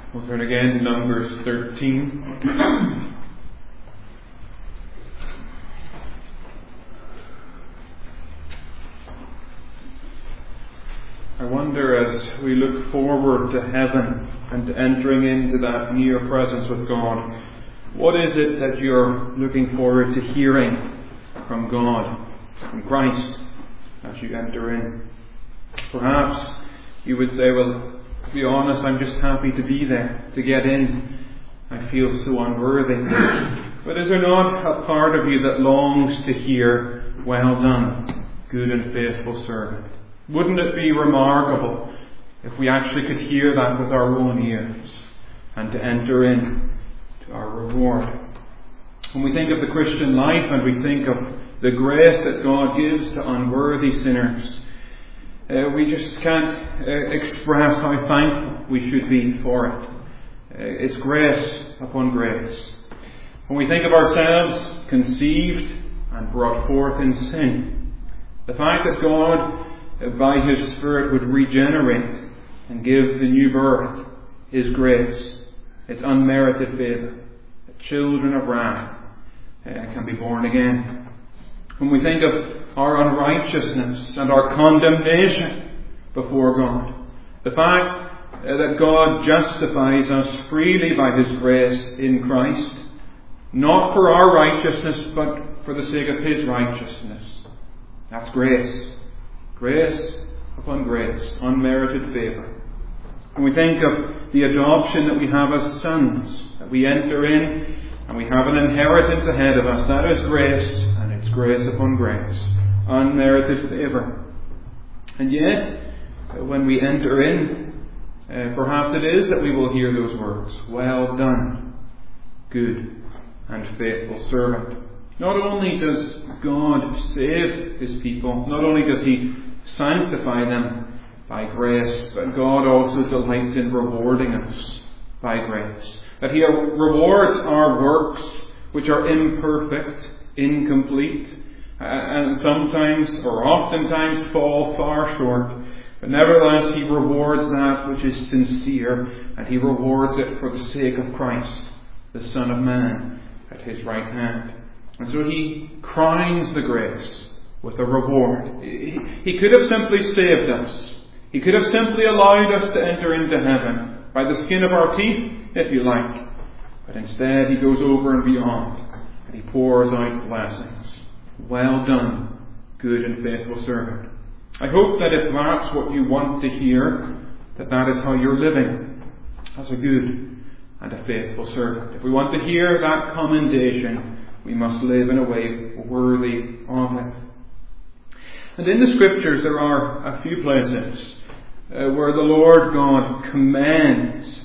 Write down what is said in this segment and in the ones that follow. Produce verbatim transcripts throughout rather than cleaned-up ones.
We'll turn again to Numbers thirteen. I wonder, as we look forward to heaven and to entering into that near presence with God, what is it that you're looking forward to hearing from God, from Christ, as you enter in? Perhaps you would say, well, to be honest, I'm just happy to be there, to get in. I feel so unworthy. But is there not a part of you that longs to hear, well done, good and faithful servant? Wouldn't it be remarkable if we actually could hear that with our own ears and to enter in to our reward? When we think of the Christian life and we think of the grace that God gives to unworthy sinners, Uh, we just can't uh, express how thankful we should be for it. Uh, it's grace upon grace. When we think of ourselves conceived and brought forth in sin, the fact that God, uh, by His Spirit, would regenerate and give the new birth is grace. It's unmerited favour. The children of wrath uh, can be born again. When we think of our unrighteousness and our condemnation before God, the fact that God justifies us freely by His grace in Christ, not for our righteousness, but for the sake of His righteousness. That's grace. Grace upon grace, unmerited favour. When we think of the adoption that we have as sons, that we enter in and we have an inheritance ahead of us, that is grace, and it's grace upon grace. Unmerited favour. And yet, when we enter in, uh, perhaps it is that we will hear those words, well done, good and faithful servant. Not only does God save His people, not only does He sanctify them by grace, but God also delights in rewarding us by grace. That He rewards our works, which are imperfect, incomplete, Uh, and sometimes, or oftentimes, fall far short. But nevertheless, He rewards that which is sincere, and He rewards it for the sake of Christ, the Son of Man, at His right hand. And so He crowns the grace with a reward. He, he could have simply saved us. He could have simply allowed us to enter into heaven by the skin of our teeth, if you like. But instead, He goes over and beyond, and He pours out blessings. Well done, good and faithful servant. I hope that if that's what you want to hear, that that is how you're living as a good and a faithful servant. If we want to hear that commendation, we must live in a way worthy of it. And in the Scriptures there are a few places uh, where the Lord God commends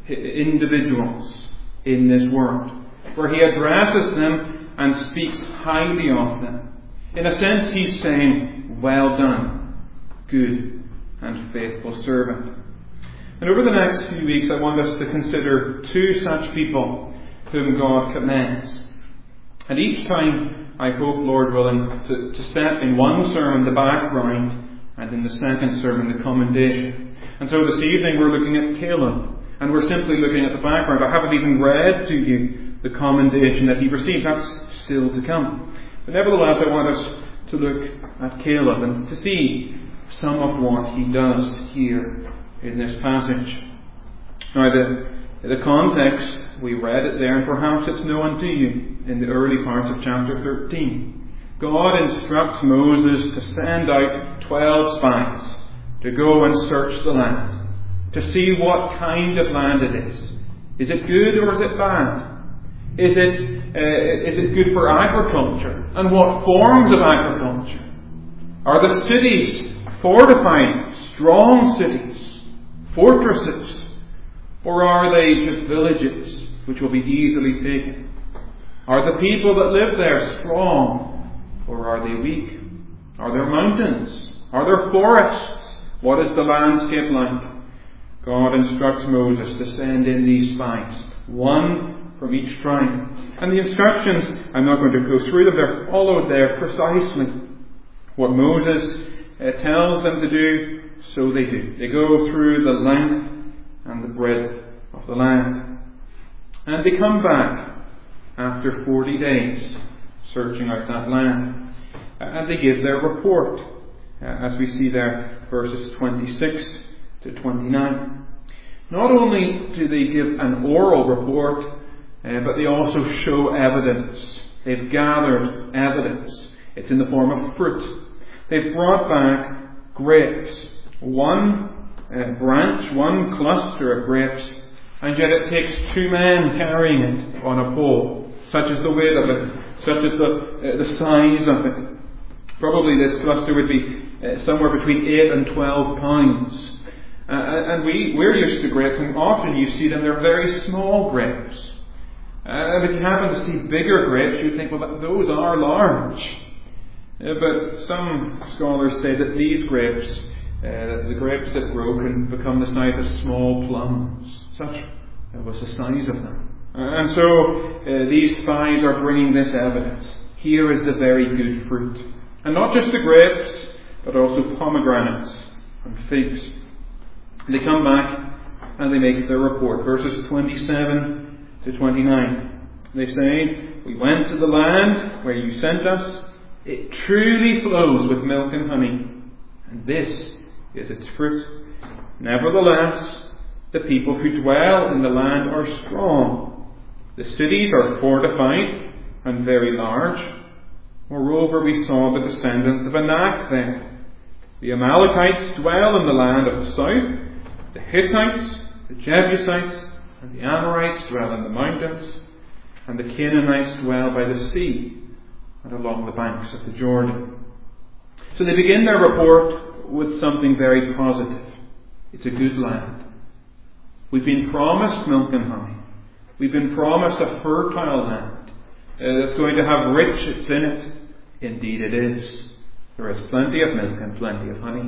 individuals in this world, where He addresses them and speaks highly of them. In a sense, He's saying, well done, good and faithful servant. And over the next few weeks, I want us to consider two such people whom God commends. And each time, I hope, Lord willing, to, to set in one sermon the background, and in the second sermon the commendation. And so this evening we're looking at Caleb, and we're simply looking at the background. I haven't even read to you the commendation that he received. That's still to come. But nevertheless, I want us to look at Caleb and to see some of what he does here in this passage. Now, the, the context, we read it there, and perhaps it's known to you in the early parts of chapter thirteen. God instructs Moses to send out twelve spies to go and search the land, to see what kind of land it is. Is it good or is it bad? Is it, uh, is it good for agriculture? And what forms of agriculture? Are the cities fortified, strong cities, fortresses? Or are they just villages which will be easily taken? Are the people that live there strong, or are they weak? Are there mountains? Are there forests? What is the landscape like? God instructs Moses to send in these spies, one from each tribe. And the instructions, I'm not going to go through them, they're followed there precisely. What Moses uh, tells them to do, so they do. They go through the length and the breadth of of the land. And they come back after forty days, searching out that land. And they give their report, as we see there, verses twenty-six to twenty-nine. Not only do they give an oral report, uh, but they also show evidence. They've gathered evidence. It's in the form of fruit. They've brought back grapes. One uh, branch, one cluster of grapes, and yet it takes two men carrying it on a pole. Such is the weight of it, such is the, uh, the size of it. Probably this cluster would be uh, somewhere between eight and twelve pounds. Uh, and we, we're used to grapes, and often you see them, they're very small grapes. Uh, if you happen to see bigger grapes, you think, well, those are large. Uh, but some scholars say that these grapes, uh, the grapes that grow, can become the size of small plums. Such uh, was the size of them. Uh, and so uh, these spies are bringing this evidence. Here is the very good fruit. And not just the grapes, but also pomegranates and figs. They come back and they make their report. Verses twenty-seven to twenty-nine. They say, we went to the land where you sent us. It truly flows with milk and honey. And this is its fruit. Nevertheless, the people who dwell in the land are strong. The cities are fortified and very large. Moreover, we saw the descendants of Anak there. The Amalekites dwell in the land of the south. The Hittites, the Jebusites, and the Amorites dwell in the mountains. And the Canaanites dwell by the sea and along the banks of the Jordan. So they begin their report with something very positive. It's a good land. We've been promised milk and honey. We've been promised a fertile land uh, that's going to have riches in it. Indeed it is. There is plenty of milk and plenty of honey.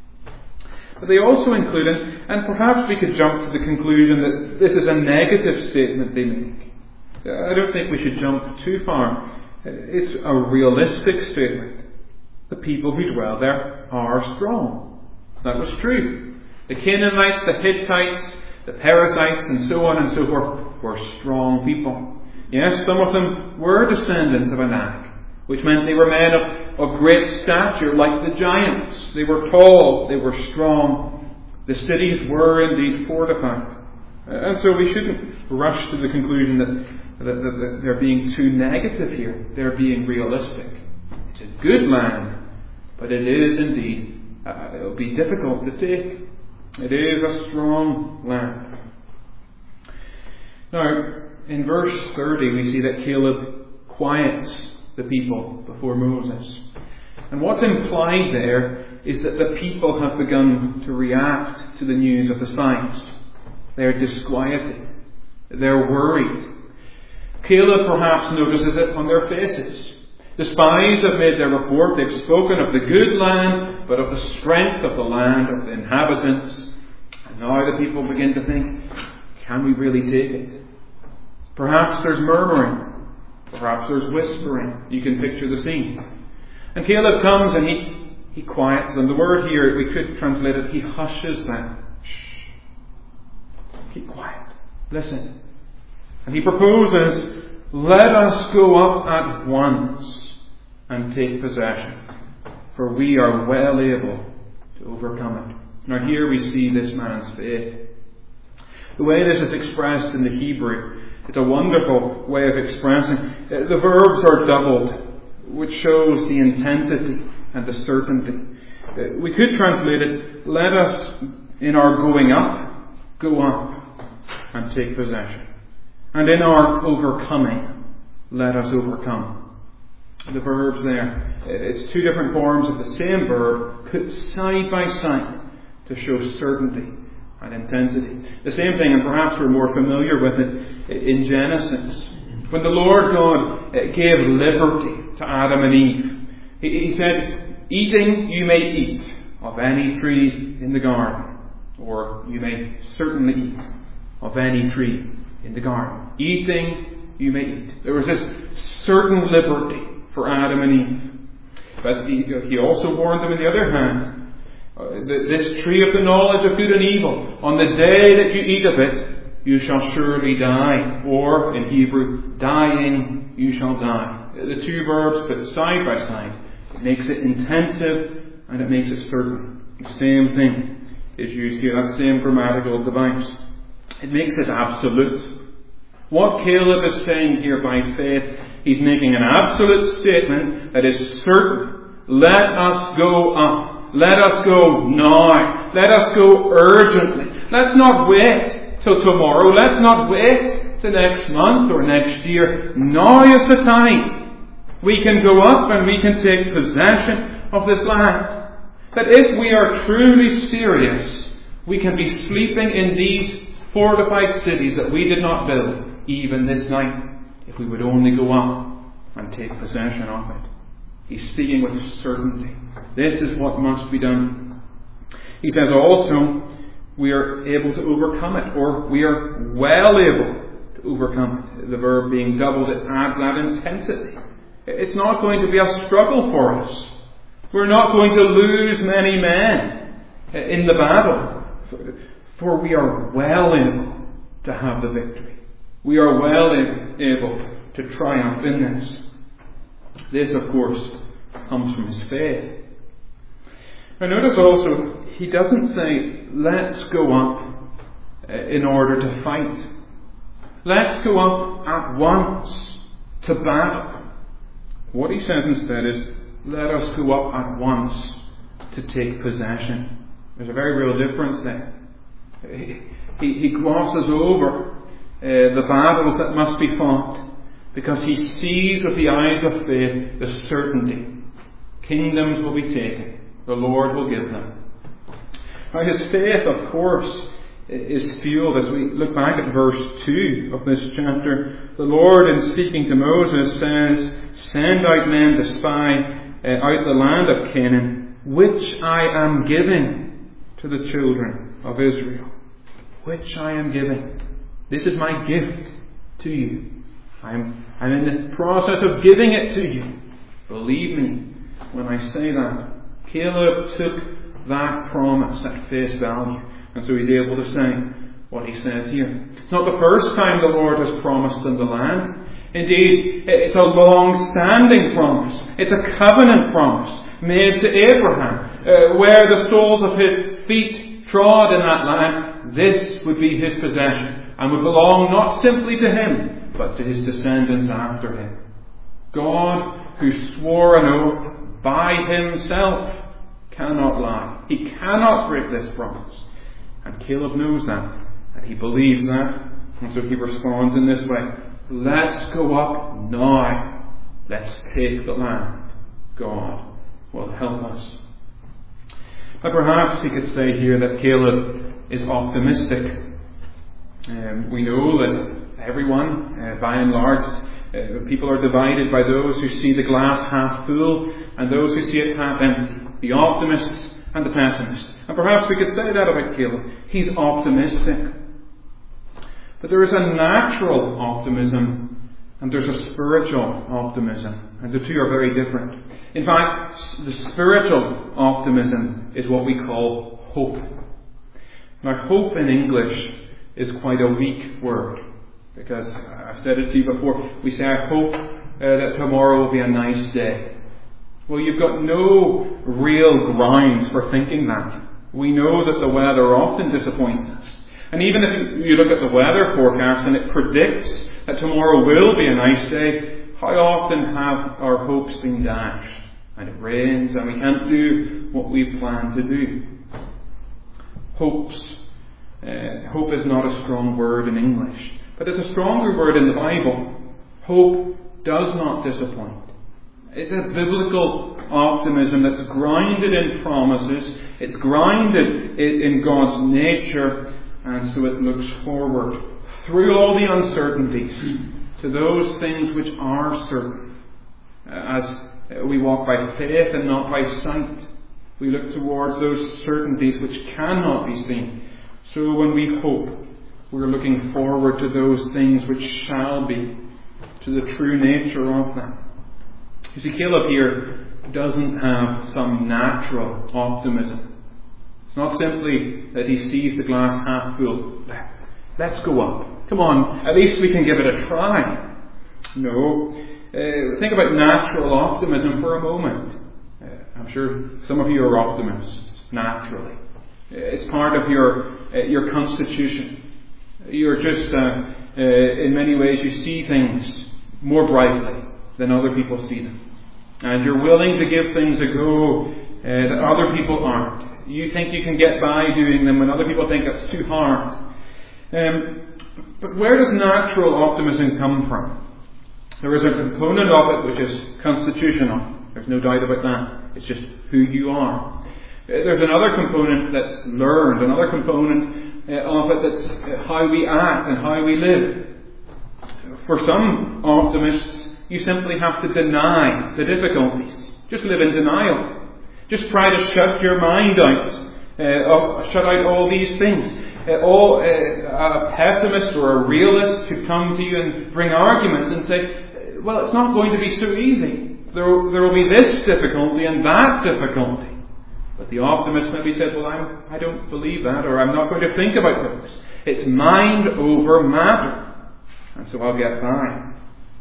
But they also include, and perhaps we could jump to the conclusion that this is a negative statement they make. I don't think we should jump too far. It's a realistic statement. The people who dwell there are strong. That was true. The Canaanites, the Hittites, the Perizzites, and so on and so forth were strong people. Yes, some of them were descendants of Anak, which meant they were men of of great stature, like the giants. They were tall, they were strong. The cities were indeed fortified. And so we shouldn't rush to the conclusion that, that, that, that they're being too negative here. They're being realistic. It's a good land, but it is indeed, uh, it'll be difficult to take. It is a strong land. Now, in verse thirty, we see that Caleb quiets the people before Moses. And what's implied there is that the people have begun to react to the news of the spies. They're disquieted. They're worried. Caleb perhaps notices it on their faces. The spies have made their report. They've spoken of the good land, but of the strength of the land, of the inhabitants. And now the people begin to think, can we really take it? Perhaps there's murmuring. Perhaps there's whispering. You can picture the scene. And Caleb comes and he, he quiets them. The word here, we could translate it, he hushes them. Shh. Keep quiet. Listen. And he proposes, let us go up at once and take possession, for we are well able to overcome it. Now here we see this man's faith. The way this is expressed in the Hebrew, it's a wonderful way of expressing. The verbs are doubled, which shows the intensity and the certainty. We could translate it, let us, in our going up, go up and take possession. And in our overcoming, let us overcome. The verbs there, it's two different forms of the same verb, put side by side to show certainty and intensity. The same thing, and perhaps we're more familiar with it, in Genesis. When the Lord God gave liberty to Adam and Eve, He said, eating you may eat of any tree in the garden, or you may certainly eat of any tree in the garden. Eating you may eat. There was this certain liberty for Adam and Eve. But He also warned them on the other hand, Uh, this tree of the knowledge of good and evil, on the day that you eat of it, you shall surely die, or in Hebrew, dying, you shall die. The two verbs put side by side. It makes it intensive and it makes it certain. The same thing is used here, that same grammatical device. It makes it absolute. What Caleb is saying here by faith, he's making an absolute statement that is certain. Let us go up. Let us go now. Let us go urgently. Let's not wait till tomorrow. Let's not wait till next month or next year. Now is the time. We can go up and we can take possession of this land. That if we are truly serious, we can be sleeping in these fortified cities that we did not build, even this night, if we would only go up and take possession of it. He's speaking with certainty. This is what must be done. He says also, we are able to overcome it, or we are well able to overcome it. The verb being doubled, it adds that intensity. It's not going to be a struggle for us. We're not going to lose many men in the battle, for we are well able to have the victory. We are well able to triumph in this. This, of course, comes from his faith. Now notice also, he doesn't say, let's go up in order to fight. Let's go up at once to battle. What he says instead is, let us go up at once to take possession. There's a very real difference there. He, he, he glosses over uh, the battles that must be fought because he sees with the eyes of faith the certainty. Kingdoms will be taken. The Lord will give them. Now his faith, of course, is fueled as we look back at verse two of this chapter. The Lord, in speaking to Moses, says, send out men to spy uh, out the land of Canaan, which I am giving to the children of Israel. Which I am giving. This is my gift to you. I'm, I'm in the process of giving it to you. Believe me when I say that. Caleb took that promise at face value. And so he's able to say what he says here. It's not the first time the Lord has promised them the land. Indeed, it's a long-standing promise. It's a covenant promise made to Abraham, uh, where the soles of his feet trod in that land. This would be his possession and would belong not simply to him, but to his descendants after him. God, who swore an oath by himself, cannot lie. He cannot break this promise. And Caleb knows that, and he believes that, and so he responds in this way, let's go up now. Let's take the land. God will help us. But perhaps he could say here that Caleb is optimistic. Um, we know that everyone, uh, by and large, uh, people are divided by those who see the glass half full and those who see it half empty. The optimists and the pessimists. And perhaps we could say that about Caleb. He's optimistic. But there is a natural optimism and there's a spiritual optimism. And the two are very different. In fact, the spiritual optimism is what we call hope. Now, hope in English is quite a weak word. Because I've said it to you before. We say, I hope uh, that tomorrow will be a nice day. Well, you've got no real grounds for thinking that. We know that the weather often disappoints us. And even if you look at the weather forecast and it predicts that tomorrow will be a nice day, how often have our hopes been dashed? And it rains and we can't do what we plan to do. Hopes. Uh, hope is not a strong word in English, but it's a stronger word in the Bible. Hope does not disappoint. It's a biblical optimism that's grounded in promises. It's grounded in God's nature. And so it looks forward through all the uncertainties to those things which are certain. As we walk by faith and not by sight, we look towards those certainties which cannot be seen. So when we hope, we're looking forward to those things which shall be, to the true nature of them. You see, Caleb here doesn't have some natural optimism. It's not simply that he sees the glass half full. Let's go up. Come on, at least we can give it a try. No. Uh, think about natural optimism for a moment. Uh, I'm sure some of you are optimists, naturally. It's part of your uh, your constitution. You're just, uh, uh, in many ways, you see things more brightly than other people see them. And you're willing to give things a go uh, that other people aren't. You think you can get by doing them when other people think it's too hard. Um, but where does natural optimism come from? There is a component of it which is constitutional. There's no doubt about that. It's just who you are. There's another component that's learned, another component uh, of it that's uh, how we act and how we live. For some optimists, you simply have to deny the difficulties. Just live in denial. Just try to shut your mind out. Uh, shut out all these things. Uh, all, uh, a pessimist or a realist could come to you and bring arguments and say, well, it's not going to be so easy. There, there will be this difficulty and that difficulty. But the optimist maybe says, well, I'm, I don't believe that, or I'm not going to think about those. It's mind over matter. And so I'll get by.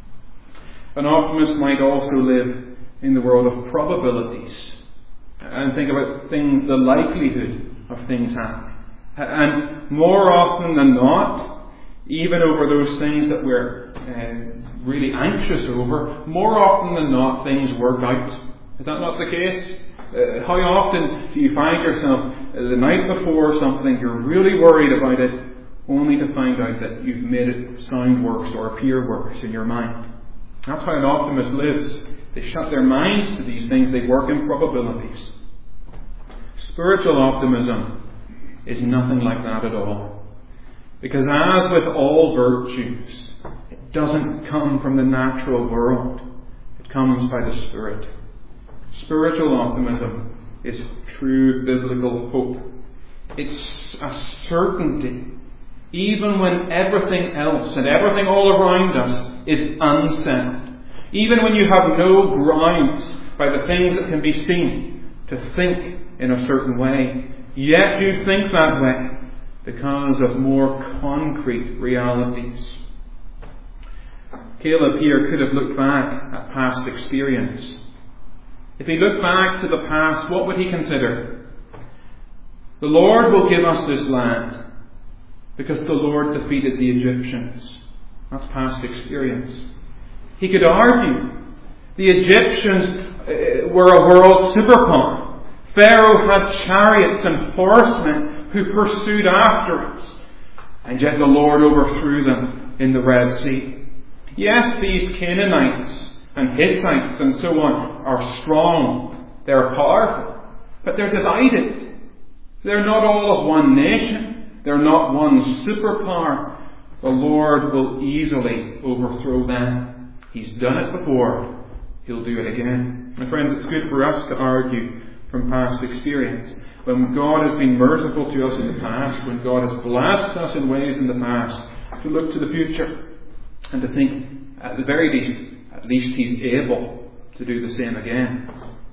An optimist might also live in the world of probabilities and think about things, the likelihood of things happening. And more often than not, even over those things that we're uh, really anxious over, more often than not, things work out. Is that not the case? Uh, how often do you find yourself uh, the night before something, you're really worried about it, only to find out that you've made it sound worse or appear worse in your mind? That's how an optimist lives. They shut their minds to these things. They work in probabilities. Spiritual optimism is nothing like that at all. Because as with all virtues, it doesn't come from the natural world. It comes by the Spirit. Spiritual optimism is true biblical hope. It's a certainty, even when everything else and everything all around us is unsettled. Even when you have no grounds by the things that can be seen to think in a certain way, yet you think that way because of more concrete realities. Caleb here could have looked back at past experience. If he looked back to the past, what would he consider? The Lord will give us this land because the Lord defeated the Egyptians. That's past experience. He could argue the Egyptians were a world superpower. Pharaoh had chariots and horsemen who pursued after us, and yet the Lord overthrew them in the Red Sea. Yes, these Canaanites and Hittites and so on are strong, they're powerful, but they're divided. They're not all of one nation. They're not one superpower. The Lord will easily overthrow them. He's done it before. He'll do it again. My friends, it's good for us to argue from past experience. When God has been merciful to us in the past, when God has blessed us in ways in the past, to look to the future and to think, at the very least, at least He's able to do the same again.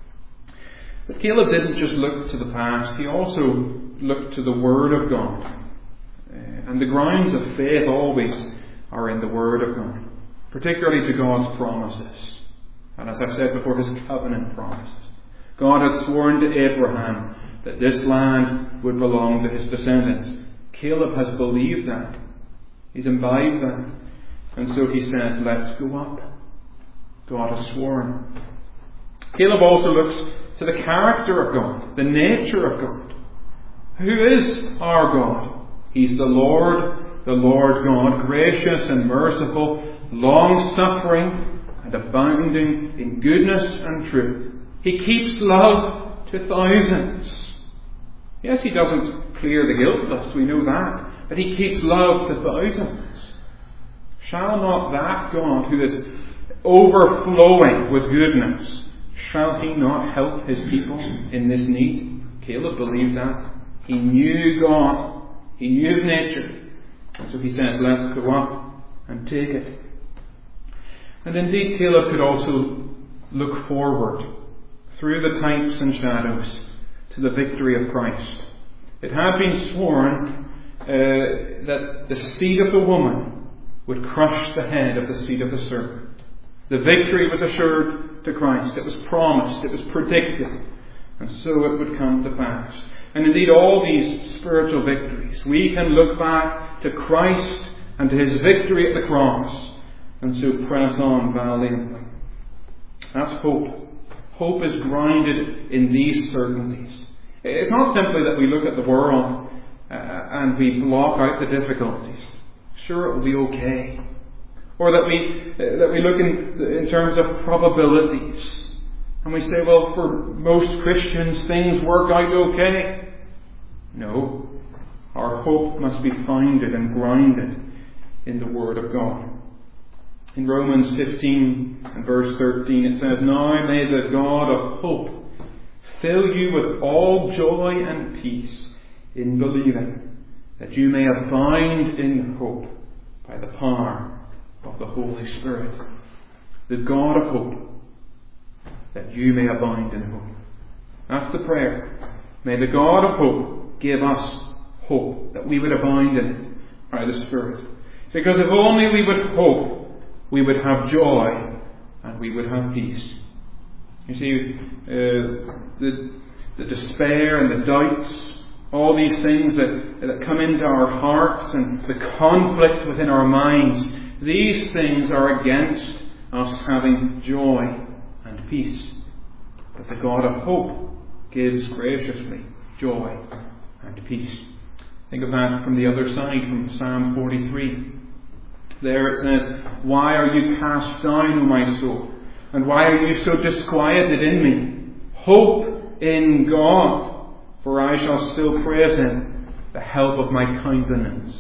But Caleb didn't just look to the past, he also looked to the Word of God. Uh, and the grounds of faith always are in the Word of God, particularly to God's promises. And as I said before, His covenant promises. God had sworn to Abraham that this land would belong to his descendants. Caleb has believed that. He's imbibed that. And so he says, let's go up. God has sworn. Caleb also looks to the character of God, the nature of God. Who is our God? He's the Lord, the Lord God, gracious and merciful, long-suffering and abounding in goodness and truth. He keeps love to thousands. Yes, He doesn't clear the guiltless, we know that, but He keeps love to thousands. Shall not that God, who is overflowing with goodness, shall He not help His people in this need? Caleb believed that. He knew God. He knew His nature. And so he says, let's go up and take it. And indeed, Caleb could also look forward through the types and shadows to the victory of Christ. It had been sworn uh, that the seed of the woman would crush the head of the seed of the serpent. The victory was assured to Christ. It was promised. It was predicted. And so it would come to pass. And indeed, all these spiritual victories, we can look back to Christ and to His victory at the cross, and so press on valiantly. That's hope. Hope is grounded in these certainties. It's not simply that we look at the world uh, and we block out the difficulties. Sure, it will be okay. Or that we uh, that we look in, in terms of probabilities. And we say, well, for most Christians, things work out okay. No. Our hope must be founded and grounded in the Word of God. In Romans fifteen and verse thirteen it says, "Now may the God of hope fill you with all joy and peace in believing, that you may abound in hope by the power of the Holy Spirit." The God of hope, that you may abound in hope. That's the prayer. May the God of hope give us hope, that we would abound in it by the Spirit. Because if only we would hope, we would have joy and we would have peace. You see, uh, the, the despair and the doubts, all these things that, that come into our hearts and the conflict within our minds, these things are against us having joy and peace. But the God of hope gives graciously joy and peace. Think of that from the other side, from Psalm forty-three. There it says, "Why are you cast down, O my soul? And why are you so disquieted in me? Hope in God, for I shall still praise Him, the help of my countenance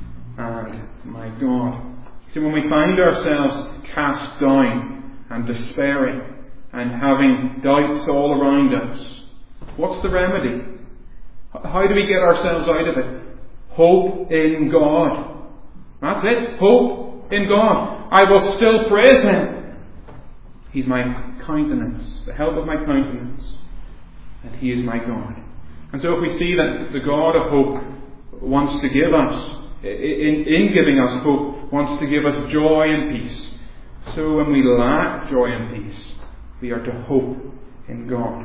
and my God." See, when we find ourselves cast down and despairing and having doubts all around us, what's the remedy? How do we get ourselves out of it? Hope in God. That's it. Hope in God. I will still praise Him. He's my countenance, the help of my countenance, and He is my God. And so if we see that the God of hope wants to give us, in, in giving us hope, wants to give us joy and peace, so when we lack joy and peace, we are to hope in God.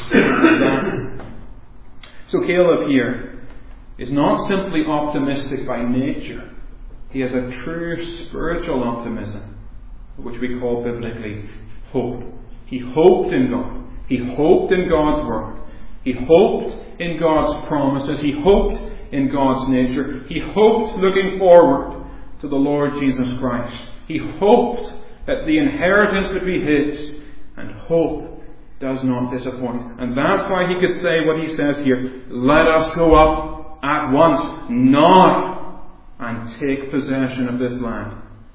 So Caleb here is not simply optimistic by nature. He has a true spiritual optimism, which we call biblically hope. He hoped in God. He hoped in God's Word. He hoped in God's promises. He hoped in God's nature. He hoped looking forward to the Lord Jesus Christ. He hoped that the inheritance would be His. And hope does not disappoint. And that's why he could say what he says here, "Let us go up at once, now, and take possession of this land.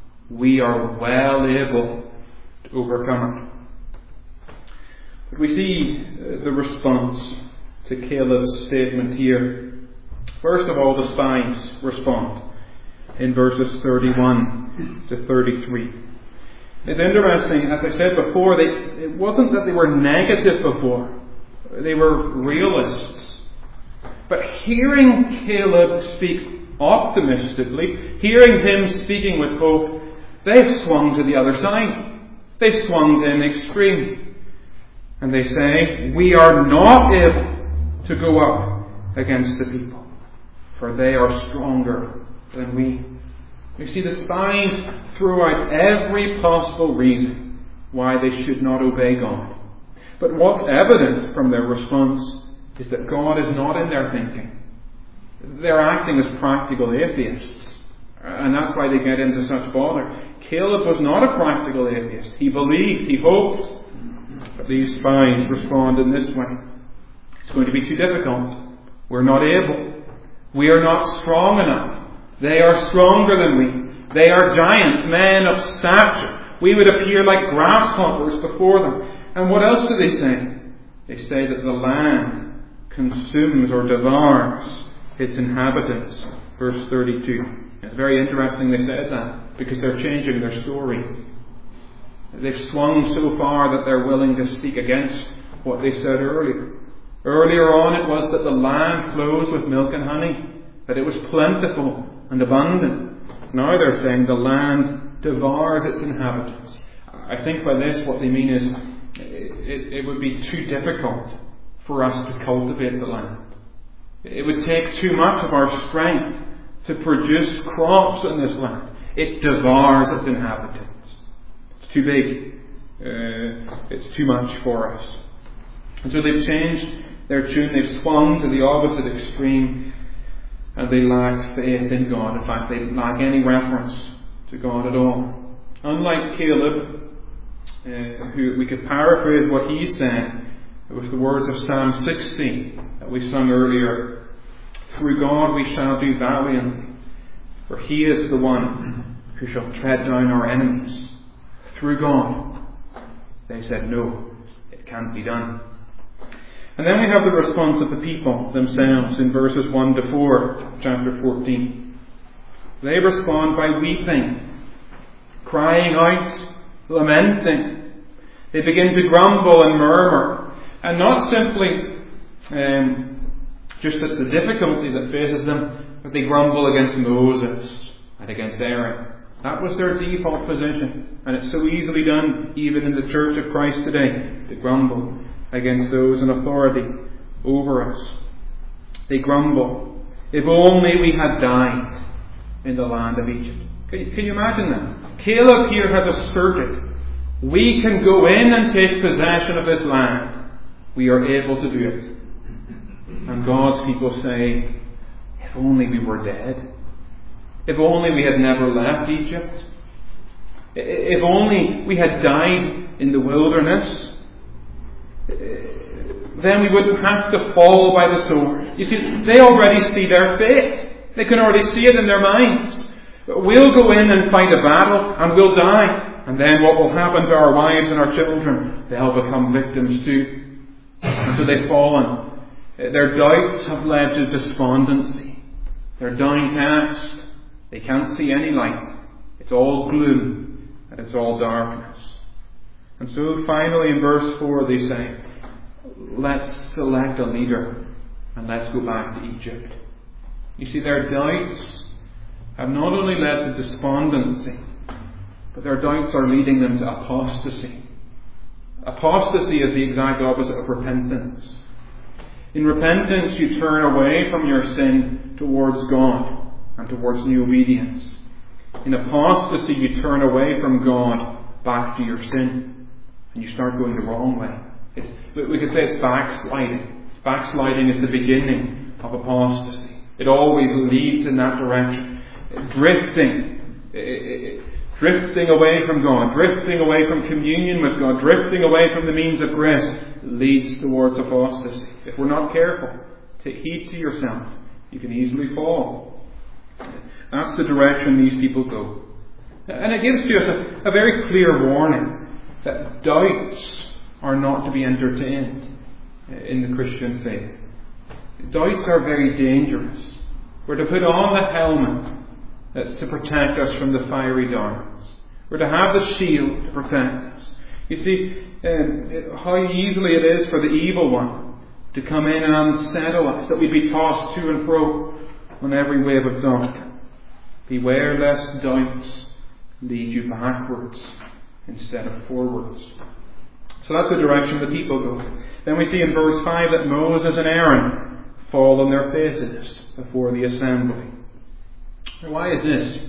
We are well able to overcome it." But we see the response to Caleb's statement here. First of all, the spies respond in verses thirty-one to thirty-three. It's interesting, as I said before, they, it wasn't that they were negative before. They were realists. But hearing Caleb speak optimistically, hearing him speaking with hope, they've swung to the other side. They've swung to an extreme. And they say, "We are not able to go up against the people, for they are stronger than we." You see, the spies threw out every possible reason why they should not obey God. But what's evident from their response is that God is not in their thinking. They're acting as practical atheists. And that's why they get into such bother. Caleb was not a practical atheist. He believed, he hoped. But these spies respond in this way. It's going to be too difficult. We're not able. We are not strong enough. They are stronger than we. They are giants, men of stature. We would appear like grasshoppers before them. And what else do they say? They say that the land consumes or devours its inhabitants. Verse thirty-two. It's very interesting they said that, because they're changing their story. They've swung so far that they're willing to speak against what they said earlier. Earlier on it was that the land flows with milk and honey. that it was plentiful and abundant. Now they're saying the land devours its inhabitants. I think by this what they mean is it, it would be too difficult for us to cultivate the land. It would take too much of our strength to produce crops in this land. It devours its inhabitants. It's too big. Uh, it's too much for us. And so they've changed their tune. They've swung to the opposite extreme, and they lack faith in God. In fact, they lack any reference to God at all. Unlike Caleb, uh, who we could paraphrase what he said with the words of Psalm sixty that we sung earlier. Through God we shall do valiantly, for He is the one who shall tread down our enemies. Through God. They said, no, it can't be done. And then we have the response of the people themselves in verses one to four, chapter fourteen. They respond by weeping, crying out, lamenting. They begin to grumble and murmur, and not simply um, just at the difficulty that faces them, but they grumble against Moses and against Aaron. That was their default position, and it's so easily done even in the Church of Christ today, to grumble against those in authority over us. They grumble. If only we had died in the land of Egypt. Can you, can you imagine that? Caleb here has asserted, we can go in and take possession of this land. We are able to do it. And God's people say, if only we were dead. If only we had never left Egypt. If only we had died in the wilderness. Then we wouldn't have to fall by the sword. You see, they already see their fate. They can already see it in their minds. We'll go in and fight a battle and we'll die. And then what will happen to our wives and our children? They'll become victims too. And so they've fallen. Their doubts have led to despondency. They're downcast. They can't see any light. It's all gloom and it's all darkness. And so finally in verse four they say, let's select a leader and let's go back to Egypt. You see, their doubts have not only led to despondency, but their doubts are leading them to apostasy. Apostasy is the exact opposite of repentance. In repentance you turn away from your sin towards God and towards new obedience. In apostasy you turn away from God back to your sin and you start going the wrong way. It's, we could say it's backsliding. Backsliding is the beginning of apostasy. It always leads in that direction. Drifting. Drifting away from God. Drifting away from communion with God. Drifting away from the means of grace leads towards apostasy. If we're not careful, take heed to yourself. You can easily fall. That's the direction these people go. And it gives to us a, a very clear warning that doubts are not to be entertained in the Christian faith. Doubts are very dangerous. We're to put on the helmet that's to protect us from the fiery darts. We're to have the shield to protect us. You see um, how easily it is for the evil one to come in and unsettle us, that we be tossed to and fro on every wave of doctrine. Beware lest doubts lead you backwards instead of forwards. So that's the direction the people go. Then we see in verse five that Moses and Aaron fall on their faces before the assembly. Why is this?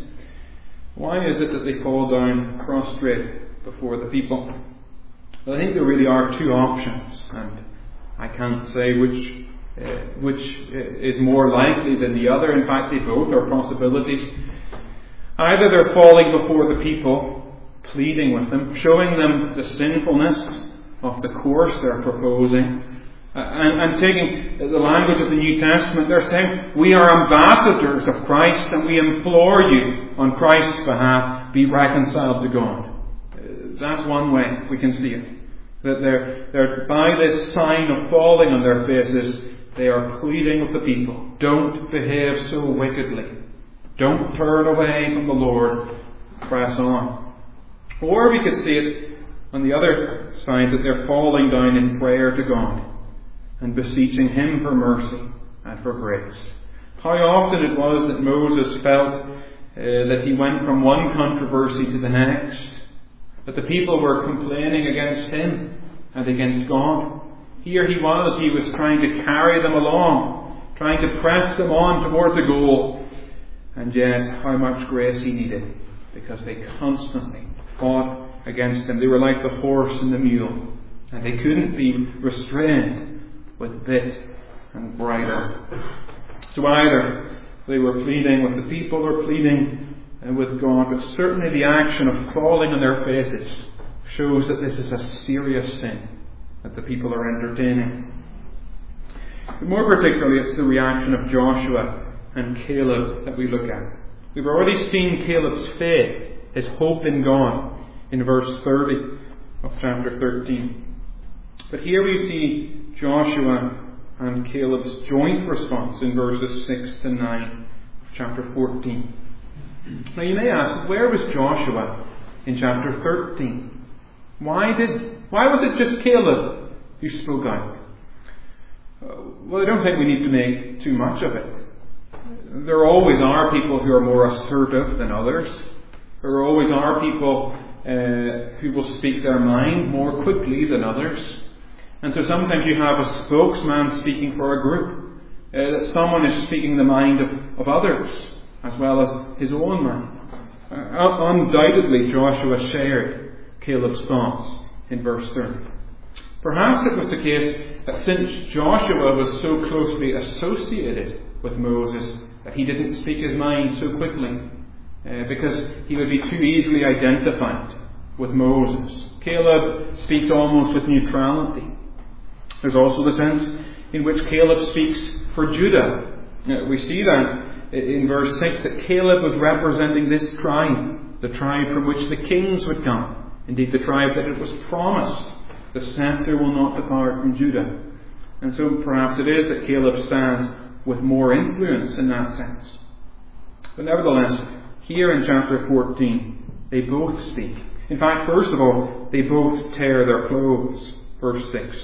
Why is it that they fall down prostrate before the people? Well, I think there really are two options, and I can't say which uh, which is more likely than the other. In fact, they both are possibilities. Either they're falling before the people, pleading with them, showing them the sinfulness of the course they're proposing, uh, and, and taking the language of the New Testament. They're saying, we are ambassadors of Christ and we implore you on Christ's behalf, be reconciled to God. Uh, that's one way we can see it. That they're, they're by this sign of falling on their faces, they are pleading with the people. Don't behave so wickedly. Don't turn away from the Lord. Press on. Or we could see it on the other side, that they're falling down in prayer to God and beseeching Him for mercy and for grace. how often it was that Moses felt uh, that he went from one controversy to the next, that the people were complaining against him and against God. Here he was, he was trying to carry them along, trying to press them on towards the goal, and yet how much grace he needed, because they constantly fought against him. They were like the horse and the mule, and they couldn't be restrained with bit and bridle. So either they were pleading with the people or pleading with God, but certainly the action of falling on their faces shows that this is a serious sin that the people are entertaining. But more particularly, it's the reaction of Joshua and Caleb that we look at. We've already seen Caleb's faith, his hope in God, in verse thirty of chapter thirteen. But here we see Joshua and Caleb's joint response in verses six to nine of chapter fourteen. Now you may ask, where was Joshua in chapter thirteen? Why did, why was it just Caleb who spoke out? Uh, well, I don't think we need to make too much of it. There always are people who are more assertive than others. There always are people uh, who will speak their mind more quickly than others. And so sometimes you have a spokesman speaking for a group, uh, that someone is speaking the mind of, of others, as well as his own mind. Uh, undoubtedly, Joshua shared Caleb's thoughts in verse thirty. Perhaps it was the case that since Joshua was so closely associated with Moses, that he didn't speak his mind so quickly, uh, because he would be too easily identified with Moses. Caleb speaks almost with neutrality. There's also the sense in which Caleb speaks for Judah. Uh, we see that in verse six, that Caleb was representing this tribe, the tribe from which the kings would come. Indeed, the tribe that it was promised, the scepter will not depart from Judah. And so perhaps it is that Caleb stands with more influence in that sense. But nevertheless, here in chapter fourteen, they both speak. In fact, first of all, they both tear their clothes. Verse six.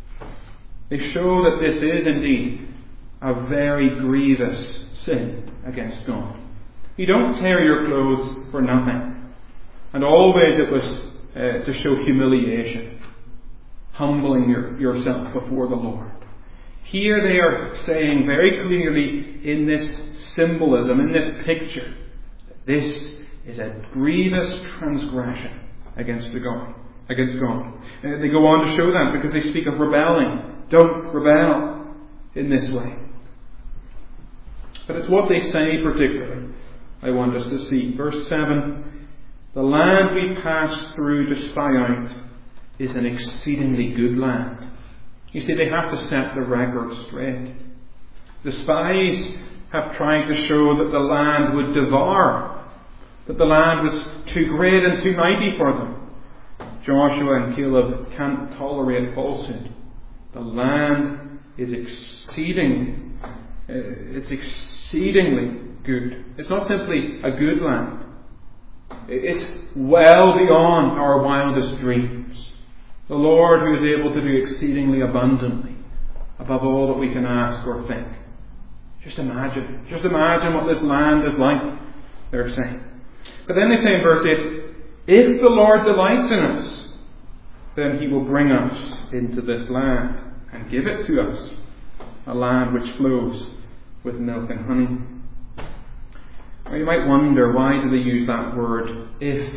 They show that this is indeed a very grievous sin against God. You don't tear your clothes for nothing. And always it was uh, to show humiliation, humbling your, yourself before the Lord. Here they are saying very clearly in this symbolism, in this picture, that this is a grievous transgression against the God, against God. Uh, they go on to show that because they speak of rebelling. Don't rebel in this way. But it's what they say particularly I want us to see. Verse seven, the land we passed through to spy out is an exceedingly good land. You see, they have to set the record straight. The spies have tried to show that the land would devour, that the land was too great and too mighty for them. Joshua and Caleb can't tolerate falsehood. The land is exceeding, uh, it's exceedingly good. It's not simply a good land. It's well beyond our wildest dreams. The Lord who is able to do exceedingly abundantly above all that we can ask or think. Just imagine. Just imagine what this land is like, they're saying. But then they say in verse eight, if the Lord delights in us, then He will bring us into this land and give it to us, a land which flows with milk and honey. Now you might wonder, why do they use that word, if?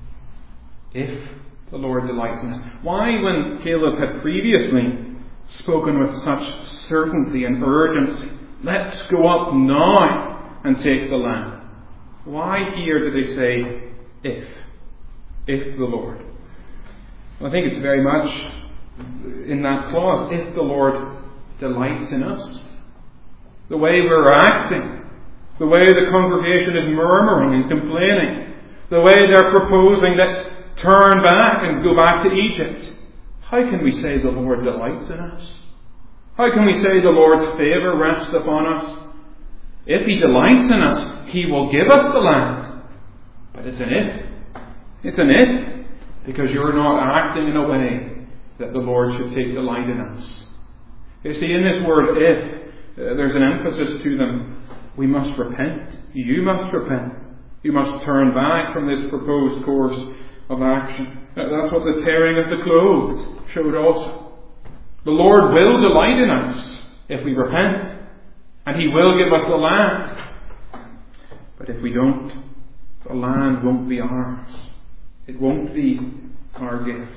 If the Lord delights in us. Why, when Caleb had previously spoken with such certainty and urgency, let's go up now and take the land, why here do they say, if? If the Lord? Well, I think it's very much in that clause, if the Lord delights in us. The way we're acting, the way the congregation is murmuring and complaining, the way they're proposing, let's turn back and go back to Egypt. How can we say the Lord delights in us? How can we say the Lord's favour rests upon us? If He delights in us, He will give us the land. But it's an if. It's an if, because you're not acting in a way that the Lord should take delight in us. You see, in this word if, uh, there's an emphasis to them we must repent. You must repent. You must turn back from this proposed course of action. That's what the tearing of the clothes showed also. The Lord will delight in us if we repent, and He will give us the land. But if we don't, the land won't be ours. It won't be our gift.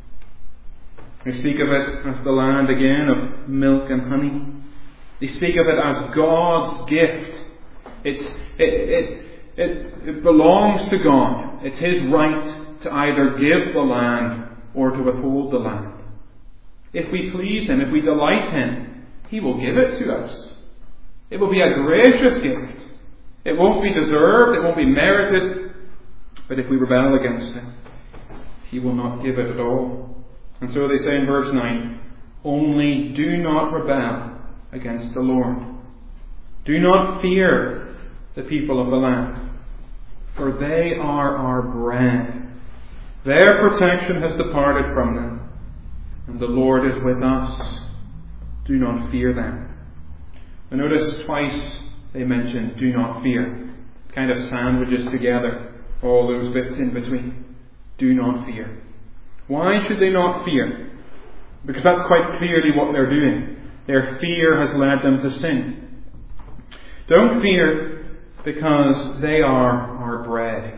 They speak of it as the land again of milk and honey. They speak of it as God's gift. It's, it, it, it, it belongs to God. It's His right to either give the land or to withhold the land. If we please Him, if we delight Him, He will give it to us. It will be a gracious gift. It won't be deserved, it won't be merited. But if we rebel against Him, He will not give it at all. And so they say in verse nine, only do not rebel against the Lord. Do not fear the people of the land, for they are our bread. Their protection has departed from them, and the Lord is with us. Do not fear them. And notice twice they mention do not fear. Kind of sandwiches together all those bits in between. Do not fear. Why should they not fear? Because that's quite clearly what they're doing. Their fear has led them to sin. Don't fear because they are our bread.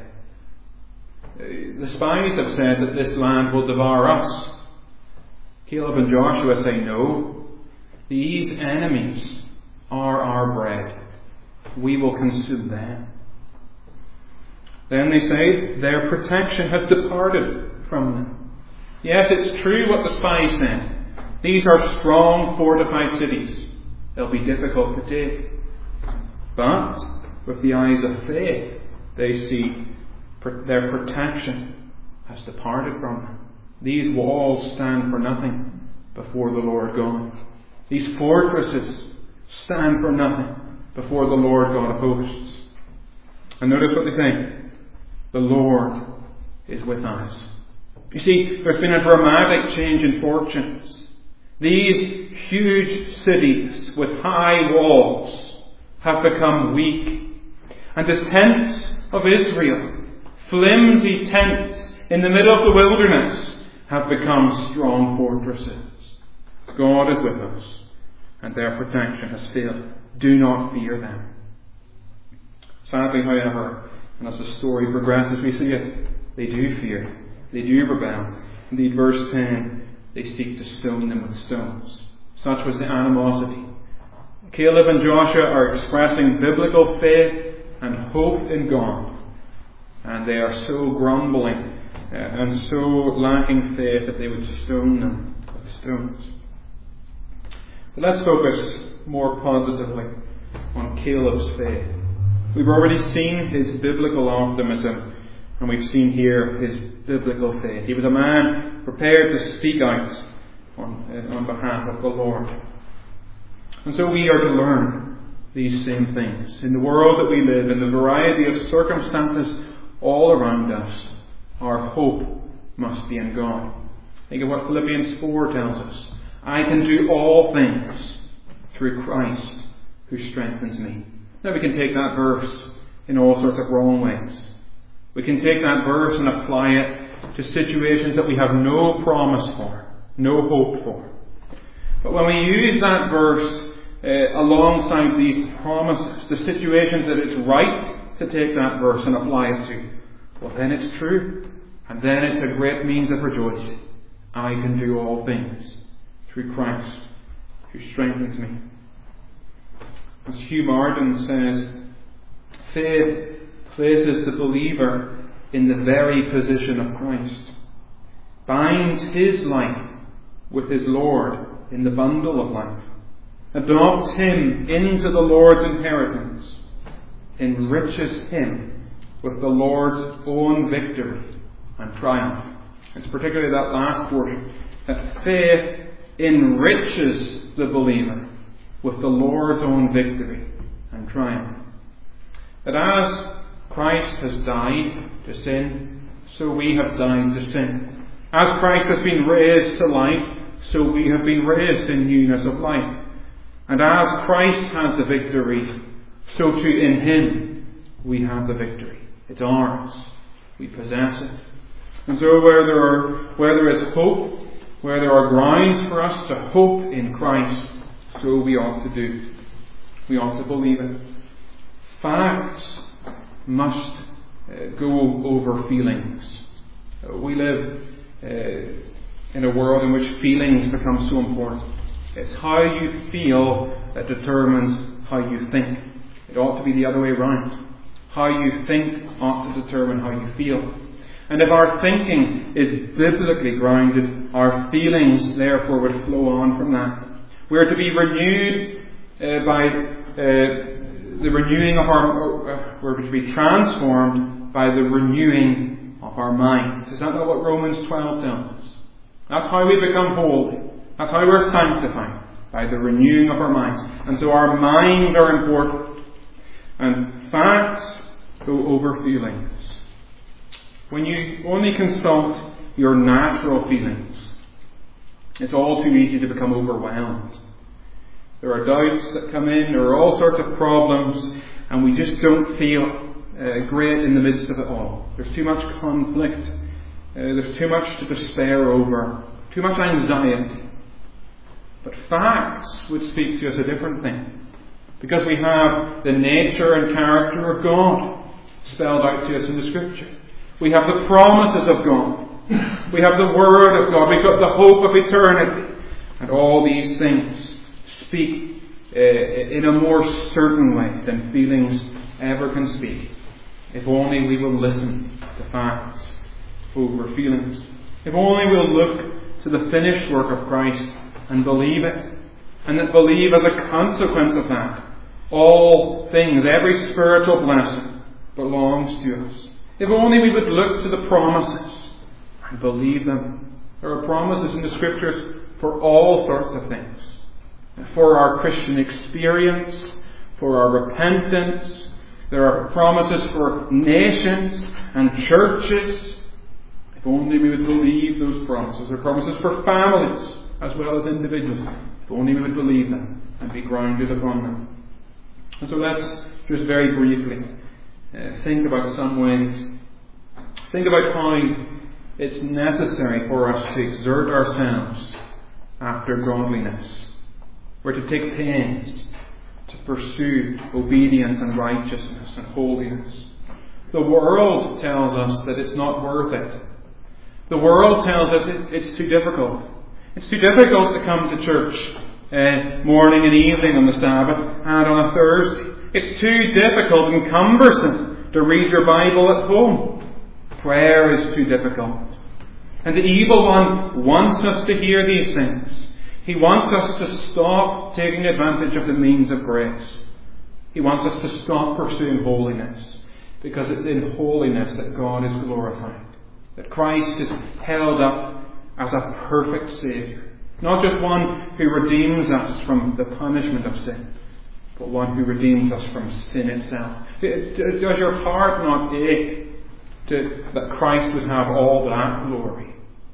The spies have said that this land will devour us. Caleb and Joshua say no. These enemies are our bread. We will consume them. Then they say their protection has departed from them. Yes, it's true what the spies said. These are strong, fortified cities. They'll be difficult to take. But with the eyes of faith, they see their protection has departed from them. These walls stand for nothing before the Lord God. These fortresses stand for nothing before the Lord God of hosts. And notice what they say. The Lord is with us. You see, there's been a dramatic change in fortunes. These huge cities with high walls have become weak. And the tents of Israel, flimsy tents in the middle of the wilderness, have become strong fortresses. God is with us, and their protection has failed. Do not fear them. Sadly, however, and as the story progresses, we see it. They do fear. They do rebel. Indeed, verse ten, they seek to stone them with stones. Such was the animosity. Caleb and Joshua are expressing biblical faith and hope in God. And they are so grumbling uh, and so lacking faith that they would stone them with stones. But let's focus more positively on Caleb's faith. We've already seen his biblical optimism, and we've seen here his biblical faith. He was a man prepared to speak out on, uh, on behalf of the Lord. And so we are to learn these same things. In the world that we live, in the variety of circumstances all around us, our hope must be in God. Think of what Philippians four tells us. I can do all things through Christ who strengthens me. Now we can take that verse in all sorts of wrong ways. We can take that verse and apply it to situations that we have no promise for, no hope for. But when we use that verse uh, alongside these promises, the situations that it's right to take that verse and apply it to, well then it's true. And then it's a great means of rejoicing. I can do all things through Christ who strengthens me. As Hugh Martin says, faith places the believer in the very position of Christ, binds his life with his Lord in the bundle of life, adopts him into the Lord's inheritance, enriches him with the Lord's own victory and triumph. It's particularly that last portion, that faith enriches the believer with the Lord's own victory and triumph. That as Christ has died to sin, so we have died to sin. As Christ has been raised to life, so we have been raised in newness of life. And as Christ has the victory, so too in Him we have the victory. It's ours. We possess it. And so where there are, where there is hope, where there are grounds for us to hope in Christ, so we ought to do. We ought to believe it. Facts must uh, go over feelings. Uh, we live uh, in a world in which feelings become so important. It's how you feel that determines how you think. It ought to be the other way around. How you think ought to determine how you feel. And if our thinking is biblically grounded, our feelings therefore would flow on from that. We are to be renewed uh, by uh, the renewing of our, uh, we're to be transformed by the renewing of our minds. Is that not what Romans twelve tells us? That's how we become holy. That's how we're sanctified, by the renewing of our minds. And so our minds are important. And facts go over feelings. When you only consult your natural feelings, it's all too easy to become overwhelmed. There are doubts that come in, there are all sorts of problems, and we just don't feel uh, great in the midst of it all. There's too much conflict, uh, there's too much to despair over, too much anxiety. But facts would speak to us a different thing, because we have the nature and character of God spelled out to us in the Scripture. We have the promises of God. We have the Word of God. We've got the hope of eternity. And all these things speak uh, in a more certain way than feelings ever can speak. If only we will listen to facts over feelings. If only we'll look to the finished work of Christ and believe it. And that believe as a consequence of that, all things, every spiritual blessing belongs to us. If only we would look to the promises and believe them. There are promises in the Scriptures for all sorts of things. For our Christian experience, for our repentance. There are promises for nations and churches. If only we would believe those promises. There are promises for families as well as individuals. If only we would believe them and be grounded upon them. And so let's just very briefly Uh, think about some ways. Think about how it's necessary for us to exert ourselves after godliness. We're to take pains to pursue obedience and righteousness and holiness. The world tells us that it's not worth it. The world tells us it, it's too difficult. It's too difficult to come to church uh, morning and evening on the Sabbath and on a Thursday. It's too difficult and cumbersome to read your Bible at home. Prayer is too difficult. And the evil one wants us to hear these things. He wants us to stop taking advantage of the means of grace. He wants us to stop pursuing holiness, because it's in holiness that God is glorified. That Christ is held up as a perfect Saviour. Not just one who redeems us from the punishment of sin, but one who redeems us from sin itself. Does your heart not ache to, that Christ would have all that glory?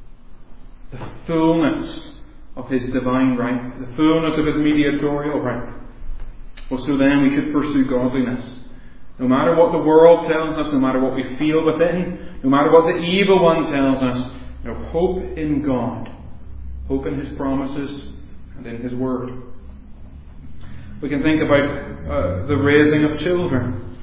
The fullness of His divine right, the fullness of His mediatorial right. Well, so then we should pursue godliness. No matter what the world tells us, no matter what we feel within, no matter what the evil one tells us, no, hope in God. Hope in His promises and in His Word. We can think about uh, the raising of children.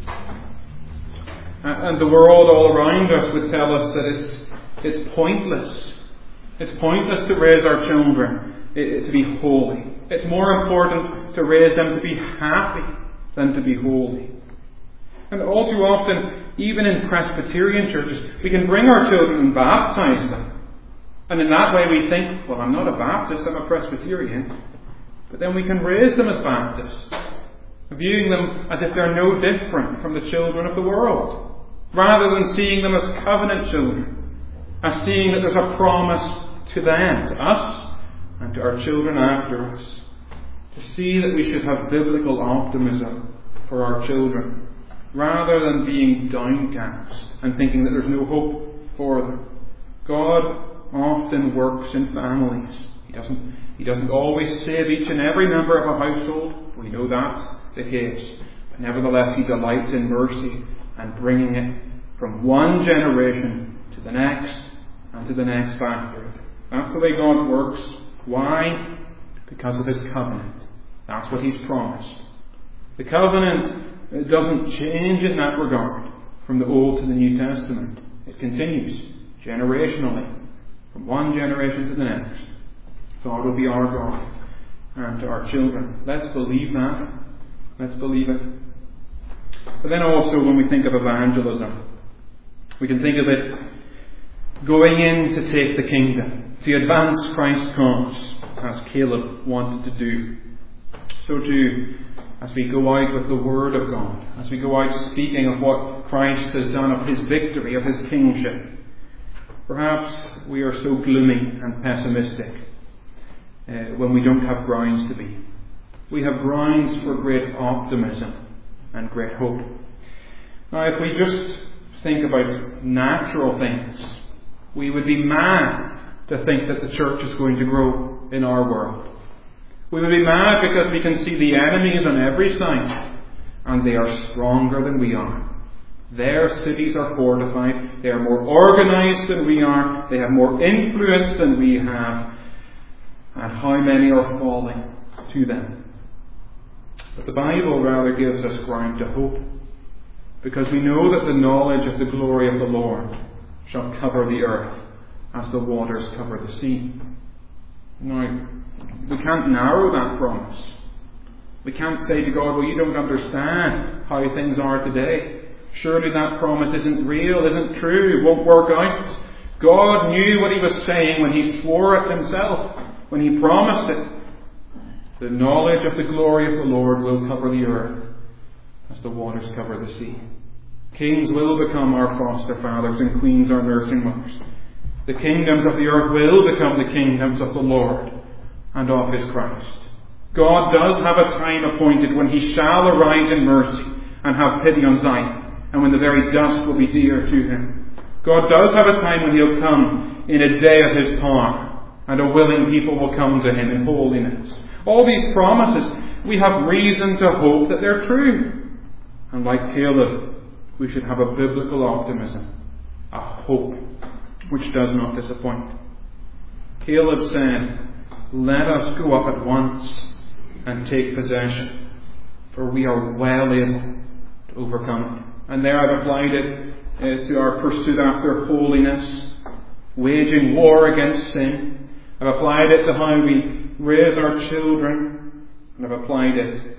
And the world all around us would tell us that it's it's pointless. It's pointless to raise our children to be holy. It's more important to raise them to be happy than to be holy. And all too often, even in Presbyterian churches, we can bring our children and baptize them. And in that way we think, well, I'm not a Baptist, I'm a Presbyterian. But then we can raise them as Baptists, viewing them as if they're no different from the children of the world, rather than seeing them as covenant children, as seeing that there's a promise to them, to us, and to our children after us, to see that we should have biblical optimism for our children, rather than being downcast and thinking that there's no hope for them. God often works in families. He doesn't, he doesn't always save each and every member of a household. We know that's the case. Nevertheless, he delights in mercy and bringing it from one generation to the next and to the next after it. That's the way God works. Why? Because of his covenant. That's what he's promised. The covenant doesn't change in that regard from the Old to the New Testament. It continues generationally, from one generation to the next. God will be our God and our children. Let's believe that. Let's believe it. But then also when we think of evangelism, we can think of it going in to take the kingdom, to advance Christ's cause, as Caleb wanted to do. So too, as we go out with the Word of God, as we go out speaking of what Christ has done, of his victory, of his kingship, perhaps we are so gloomy and pessimistic uh, when we don't have grounds to be. We have grounds for great optimism and great hope. Now, if we just think about natural things, we would be mad to think that the church is going to grow in our world. We would be mad because we can see the enemies on every side, and they are stronger than we are. Their cities are fortified, they are more organized than we are, they have more influence than we have, and how many are falling to them. But the Bible rather gives us ground to hope, because we know that the knowledge of the glory of the Lord shall cover the earth as the waters cover the sea. Now, we can't narrow that promise. We can't say to God, well, you don't understand how things are today. Surely that promise isn't real, isn't true, it won't work out. God knew what he was saying when he swore it himself, when he promised it. The knowledge of the glory of the Lord will cover the earth as the waters cover the sea. Kings will become our foster fathers and queens our nursing mothers. The kingdoms of the earth will become the kingdoms of the Lord and of his Christ. God does have a time appointed when he shall arise in mercy and have pity on Zion, and when the very dust will be dear to him. God does have a time when he'll come in a day of his power, and a willing people will come to him in holiness. All these promises, we have reason to hope that they're true. And like Caleb, we should have a biblical optimism, a hope which does not disappoint. Caleb said, let us go up at once and take possession, for we are well able to overcome it. And there I've applied it uh, to our pursuit after holiness, waging war against sin. I've applied it to how we raise our children, and I've applied it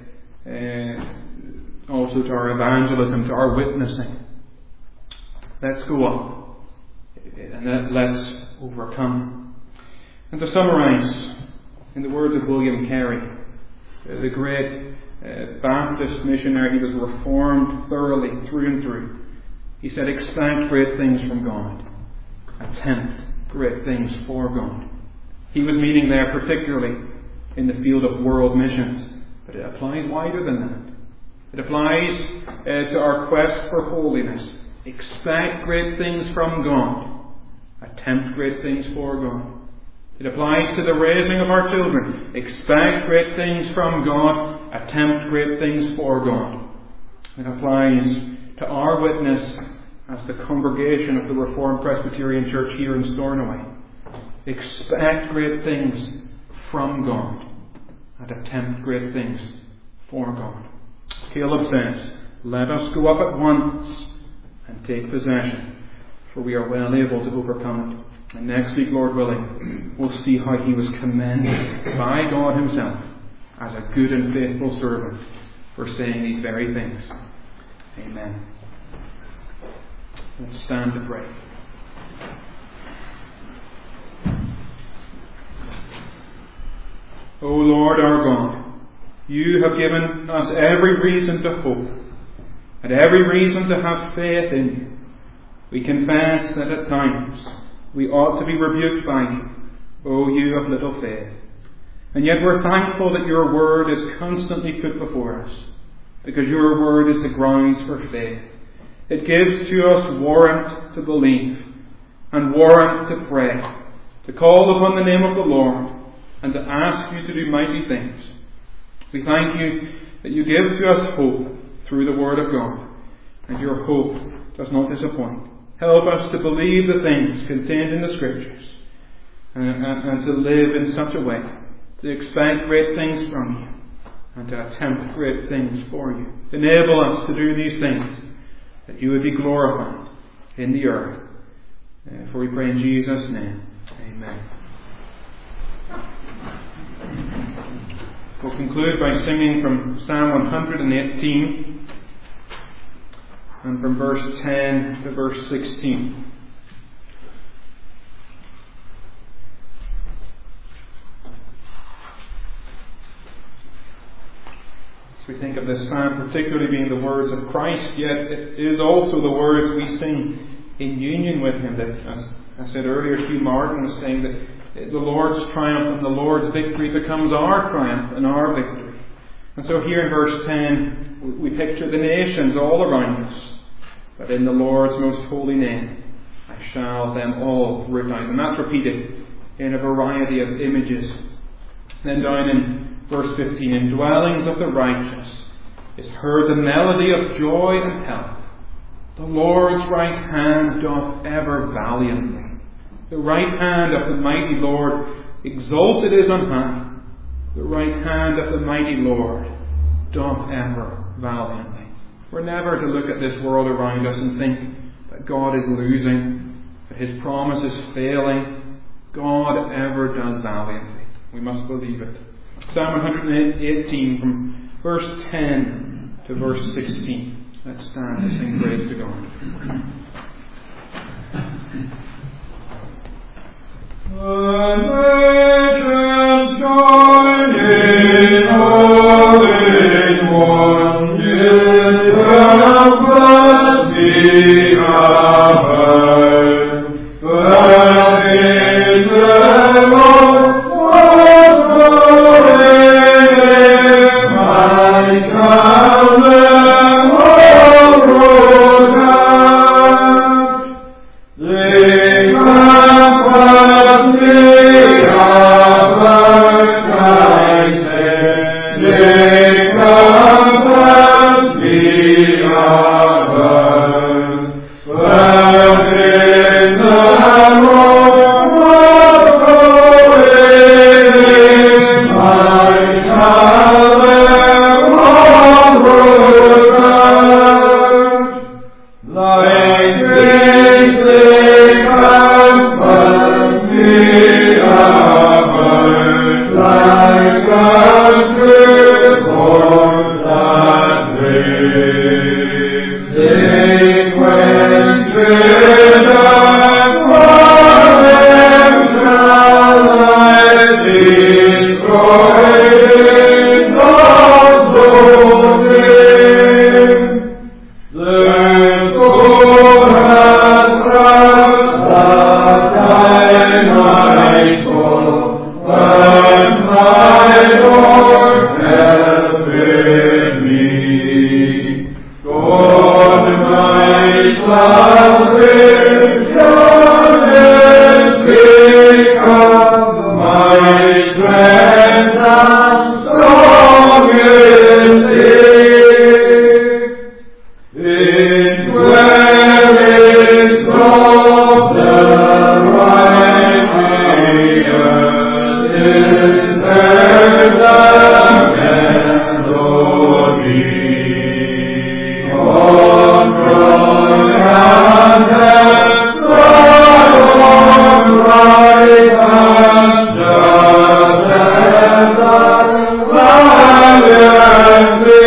uh, also to our evangelism, to our witnessing. Let's go up, and let's overcome. And to summarise, in the words of William Carey, uh, the great uh, Baptist missionary, he was reformed thoroughly through and through. He said, expect great things from God. Attempt great things for God. He was meaning there particularly in the field of world missions, but it applies wider than that. It applies uh, to our quest for holiness. Expect great things from God. Attempt great things for God. It applies to the raising of our children. Expect great things from God. Attempt great things for God. It applies to our witness as the congregation of the Reformed Presbyterian Church here in Stornoway. Expect great things from God and attempt great things for God. Caleb says, let us go up at once and take possession, for we are well able to overcome it. And next week, Lord willing, we'll see how he was commended by God himself as a good and faithful servant for saying these very things. Amen. Let's stand to pray. O Lord our God, you have given us every reason to hope and every reason to have faith in you. We confess that at times we ought to be rebuked by you, O you of little faith. And yet we're thankful that your word is constantly put before us, because your word is the grounds for faith. It gives to us warrant to believe and warrant to pray, to call upon the name of the Lord and to ask you to do mighty things. We thank you that you give to us hope through the Word of God, and your hope does not disappoint. Help us to believe the things contained in the Scriptures, and, and, and to live in such a way to expect great things from you, and to attempt great things for you. Enable us to do these things, that you would be glorified in the earth. Uh, for we pray in Jesus' name. Amen. We'll conclude by singing from Psalm one hundred eighteen, and from verse ten to verse sixteen. As we think of this psalm particularly being the words of Christ, yet it is also the words we sing in union with Him. That, as I said earlier, Hugh Martin was saying that the Lord's triumph and the Lord's victory becomes our triumph and our victory. And so here in verse ten, we picture the nations all around us. But in the Lord's most holy name, I shall them all root out. And that's repeated in a variety of images. Then down in verse fifteen, in dwellings of the righteous is heard the melody of joy and health. The Lord's right hand doth ever valiantly. The right hand of the mighty Lord exalted is on high. The right hand of the mighty Lord doth ever valiantly. We're never to look at this world around us and think that God is losing, that His promise is failing. God ever does valiantly. We must believe it. Psalm one hundred eighteen, from verse ten to verse sixteen. Let's stand and sing praise to God. The nations join in all its wonders, the be above. But in the Lord was forever, I shall them all roll out. They come me above Christ, they compass me above, but in the Lord was going, I shall them all roll out. Like grace they compass me above, like a true horse that brave. They quench with a fire, shall I destroy in God's own name. The soul has trust that I might fall, but my Lord helpeth me. God my salvation is become my strength and strongest thing. In dwellings of the righteous is heard the melody. On right hand and on right hand doth heaven valiantly.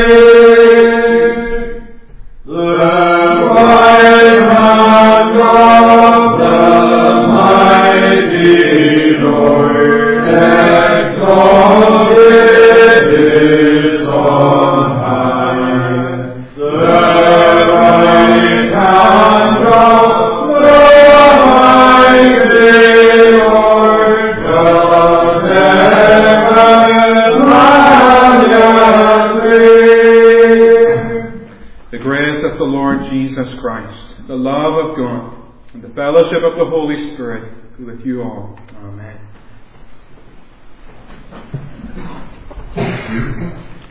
The right hand of the mighty Lord exalted is on high. The right hand of the mighty Lord doth ever valiantly. The grace of the Lord Jesus Christ, the love of God, and the fellowship of the Holy Spirit be with you all. Amen.